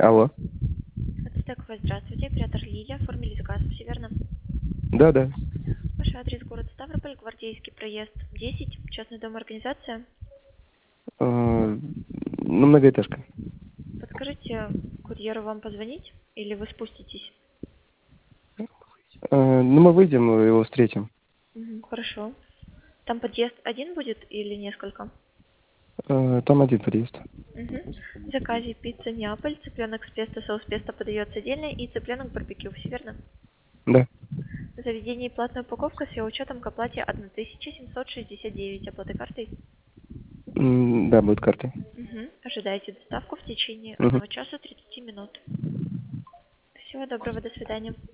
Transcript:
Алло. Ацтекова, здравствуйте. Оператор Лилия. Оформили заказ, все верно? Да. Ваш адрес город Ставрополь, Гвардейский проезд 10, частный дом, организация. Ну, многоэтажка. Подскажите, курьеру вам позвонить или вы спуститесь? Ну, мы выйдем, его встретим. Хорошо. Там подъезд один будет или несколько? Там один подъезд. В заказе пицца Неаполь, цыпленок с песто, соус песто подается отдельно и цыпленок барбекю, все верно? Да. В заведении платная упаковка с учетом к оплате 1769, оплаты картой. Да, будет картой. Ожидайте доставку в течение Мгм. 1 часа 30 минут. Всего доброго, до свидания.